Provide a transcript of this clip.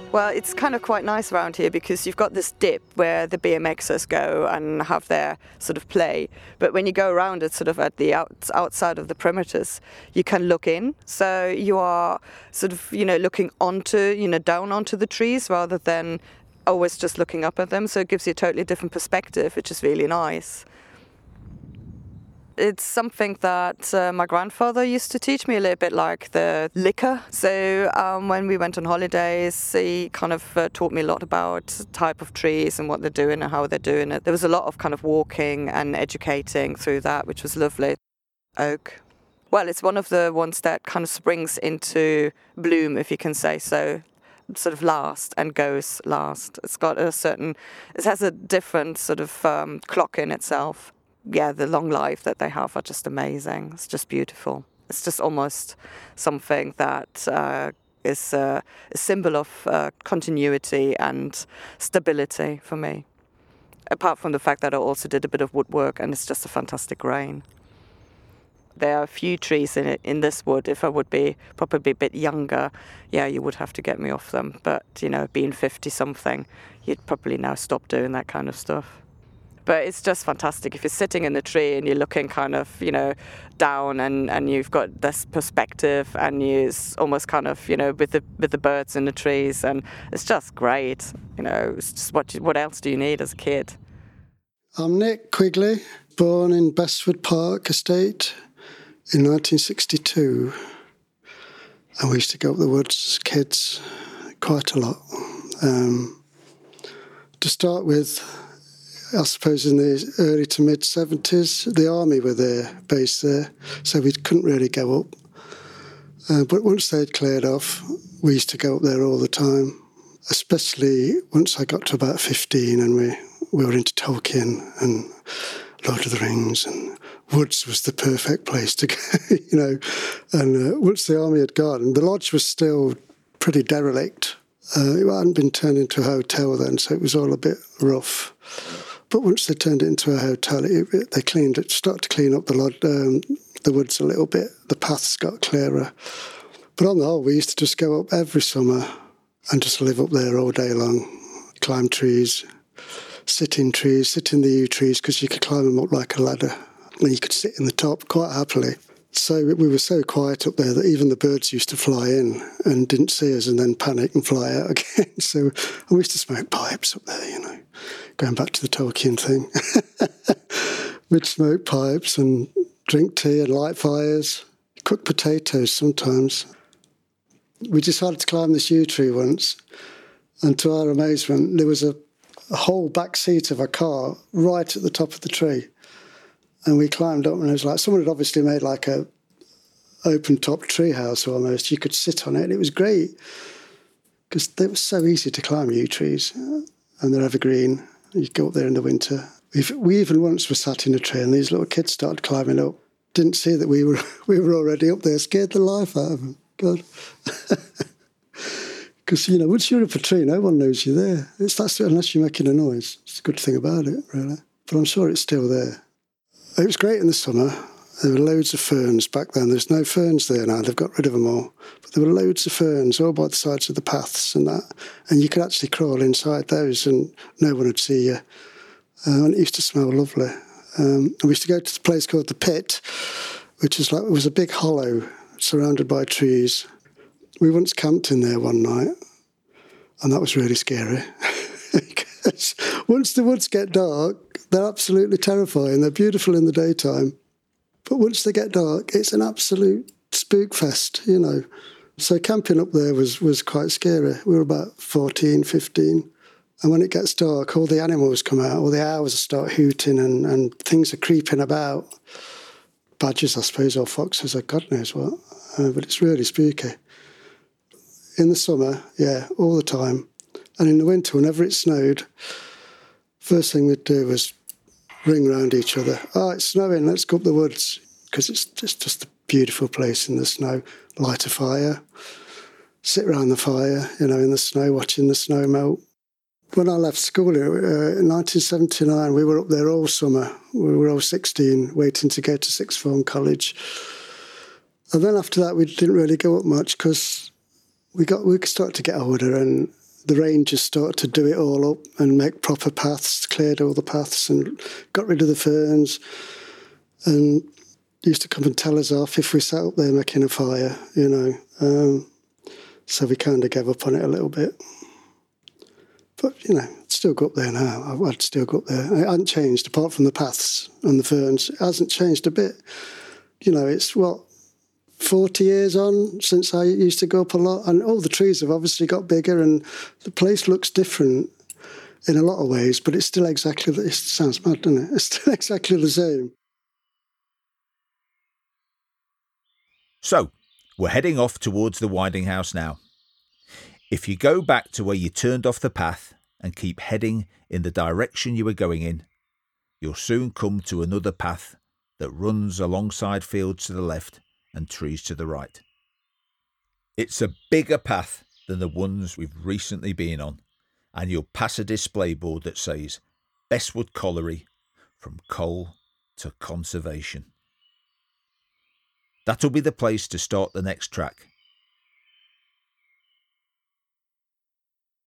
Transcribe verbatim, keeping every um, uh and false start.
Well, it's kind of quite nice around here because you've got this dip where the B M Xers go and have their sort of play. But when you go around it sort of at the out, outside of the perimeters, you can look in. So you are sort of, you know, looking onto, you know, down onto the trees rather than always just looking up at them. So it gives you a totally different perspective, which is really nice. It's something that uh, my grandfather used to teach me, a little bit like the liquor. So um, when we went on holidays, he kind of uh, taught me a lot about type of trees and what they're doing and how they're doing it. There was a lot of kind of walking and educating through that, which was lovely. Oak. Well, it's one of the ones that kind of springs into bloom, if you can say so, sort of last and goes last. It's got a certain, it has a different sort of um, clock in itself. Yeah, the long life that they have are just amazing. It's just beautiful. It's just almost something that uh, is uh, a symbol of uh, continuity and stability for me. Apart from the fact that I also did a bit of woodwork and it's just a fantastic grain. There are a few trees in it, in this wood. If I would be probably a bit younger, yeah, you would have to get me off them. But, you know, being fifty-something, you'd probably now stop doing that kind of stuff. But it's just fantastic. If you're sitting in the tree and you're looking kind of, you know, down and, and you've got this perspective and you're almost kind of, you know, with the with the birds in the trees, and it's just great. You know, it's just what what else do you need as a kid? I'm Nick Quigley, born in Bestwood Park Estate in nineteen sixty-two. And we used to go up the woods as kids quite a lot. Um, to start with, I suppose in the early to mid-seventies, the army were there, based there, so we couldn't really go up. Uh, but once they'd cleared off, we used to go up there all the time, especially once I got to about fifteen and we, we were into Tolkien and Lord of the Rings, and woods was the perfect place to go, you know. And uh, once the army had gone, the lodge was still pretty derelict. Uh, it hadn't been turned into a hotel then, so it was all a bit rough. But once they turned it into a hotel, it, it, they cleaned it, started to clean up the lod, um, the woods a little bit. The paths got clearer. But on the whole, we used to just go up every summer and just live up there all day long, climb trees, sit in trees, sit in the yew trees, because you could climb them up like a ladder, and you could sit in the top quite happily. So we were so quiet up there that even the birds used to fly in and didn't see us and then panic and fly out again. So we used to smoke pipes up there, you know, going back to the Tolkien thing. We'd smoke pipes and drink tea and light fires, cook potatoes sometimes. We decided to climb this yew tree once, and to our amazement, there was a, a whole back seat of a car right at the top of the tree. And we climbed up, and it was like someone had obviously made like a open-top tree house almost. You could sit on it, and it was great because they were so easy to climb, yew trees, and they're evergreen. You go up there in the winter. We've, we even once were sat in a tree, and these little kids started climbing up. Didn't see that we were we were already up there, scared the life out of them. God. Because, you know, once you're up a tree, no one knows you're there. It's that's unless you're making a noise. It's a good thing about it, really. But I'm sure it's still there. It was great in the summer. There were loads of ferns back then. There's no ferns there now. They've got rid of them all. But there were loads of ferns all by the sides of the paths and that. And you could actually crawl inside those and no one would see you. Uh, and it used to smell lovely. Um, and we used to go to this place called The Pit, which is like, it was a big hollow surrounded by trees. We once camped in there one night, and that was really scary. Because once the woods get dark, they're absolutely terrifying. They're beautiful in the daytime. But once they get dark, it's an absolute spook fest, you know. So camping up there was, was quite scary. We were about fourteen, fifteen. And when it gets dark, all the animals come out, all the owls start hooting and, and things are creeping about. Badgers, I suppose, or foxes, or God knows what. Uh, but it's really spooky. In the summer, yeah, all the time. And in the winter, whenever it snowed, first thing we'd do was ring round each other. Oh, it's snowing, let's go up the woods. Because it's just, just a beautiful place in the snow. Light a fire, sit round the fire, you know, in the snow, watching the snow melt. When I left school uh, in nineteen seventy-nine, we were up there all summer. We were all sixteen, waiting to go to sixth form college. And then after that, we didn't really go up much because we got we started to get older, and the rangers started to do it all up and make proper paths, cleared all the paths and got rid of the ferns, and used to come and tell us off if we sat up there making a fire, you know. Um, so we kind of gave up on it a little bit. But, you know, I'd still go up there now. I'd still go up there. It hasn't changed, apart from the paths and the ferns. It hasn't changed a bit. You know, it's, what, forty years on since I used to go up a lot, and all the trees have obviously got bigger and the place looks different in a lot of ways, but it's still exactly, it sounds mad, doesn't it? It's still exactly the same. So, we're heading off towards the Winding House now. If you go back to where you turned off the path and keep heading in the direction you were going in, you'll soon come to another path that runs alongside fields to the left and trees to the right. It's a bigger path than the ones we've recently been on, and you'll pass a display board that says Bestwood Colliery, from coal to conservation. That'll be the place to start the next track,